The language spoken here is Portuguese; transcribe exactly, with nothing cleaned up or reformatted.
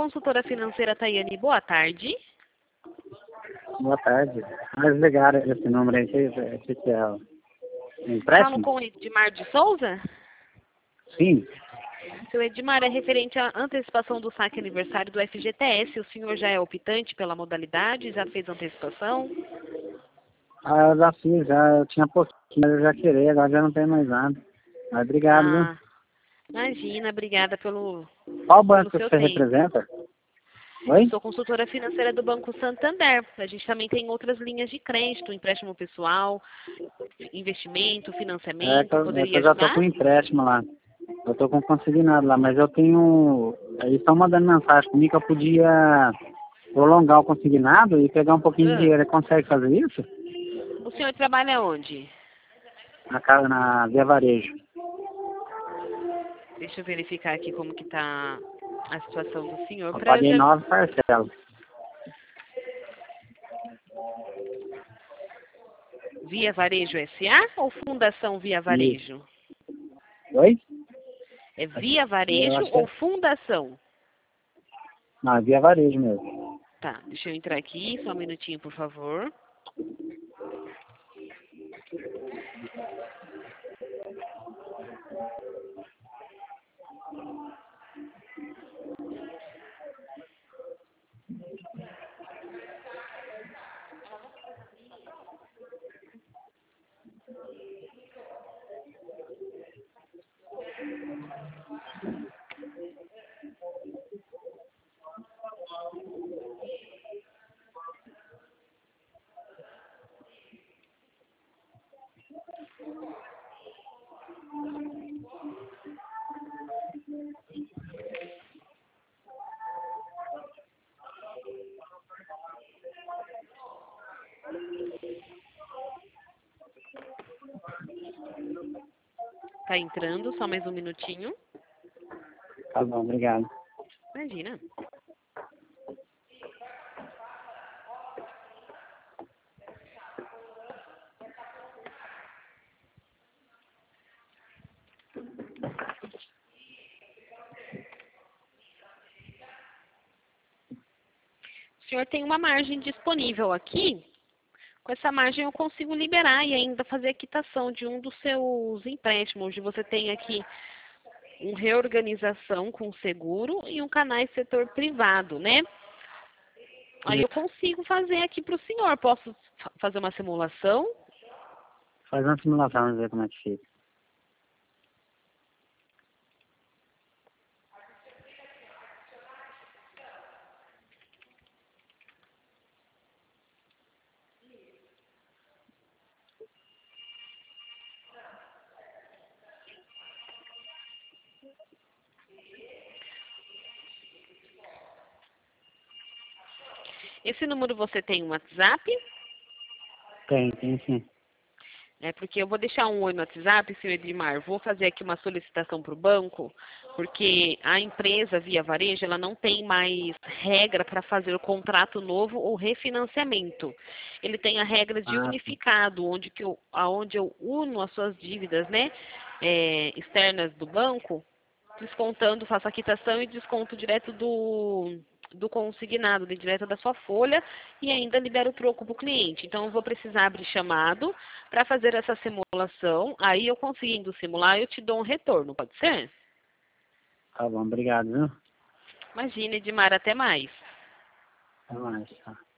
consultora financeira Tayane, boa tarde. Boa tarde. Mas ligaram esse número aí, esse esse é o Falo empréstimo? com o Edmar de Souza? Sim. Seu Edmar, é referente à antecipação do saque aniversário do F G T S. O senhor já é optante pela modalidade? Já fez antecipação? Ah, eu já fiz, já, eu tinha pouquinho, mas eu já queria, agora já não tem mais nada. Mas obrigado, viu? Ah, imagina, obrigada pelo, Qual pelo banco seu você tempo. representa? Eu Oi? sou consultora financeira do Banco Santander. A gente também tem outras linhas de crédito, empréstimo pessoal, investimento, É que, financiamento. eu, é que Poderia eu já tô ajudar? com empréstimo lá. Eu tô com consignado lá, mas eu tenho... Eles estão mandando mensagem comigo que eu podia prolongar o consignado e pegar um pouquinho de Ah, dinheiro. Ele consegue fazer isso? o senhor trabalha onde? Na casa, na Via Varejo. Deixa eu verificar aqui como que tá a situação do senhor Eu para eu paguei já... nove parcelas. Via Varejo S A ou Fundação Via Isso. Varejo? Oi? É Via Eu Varejo acho que ou é... Fundação? Não, é Via Varejo mesmo. Tá, deixa eu entrar aqui, só um minutinho, por favor. Tá entrando, só mais um minutinho. Tá bom, obrigado. Imagina. O senhor tem uma margem disponível aqui. Com essa margem eu consigo liberar e ainda fazer a quitação de um dos seus empréstimos. Hoje você tem aqui um reorganização com seguro e um canais setor privado, né? Aí eu consigo fazer aqui para o senhor. Posso fa- fazer uma simulação? Faz uma simulação, vamos ver como é que fica. Esse número você tem um WhatsApp? Tem, tem sim. É porque eu vou deixar um oi no WhatsApp, senhor Edmar. Vou fazer aqui uma solicitação para o banco, porque a empresa Via Varejo ela não tem mais regra para fazer o contrato novo ou refinanciamento. Ele tem a regra de Ah, sim. unificado, onde que eu, aonde eu uno as suas dívidas, né, é, externas do banco, descontando, faço a quitação e desconto direto do do consignado, de direto da sua folha e ainda libera o troco para o cliente. Então, eu vou precisar abrir chamado para fazer essa simulação. Aí, eu conseguindo simular, eu te dou um retorno, pode ser? Tá bom, obrigado, viu? Imagina, Edmar, até mais. Até mais, tá.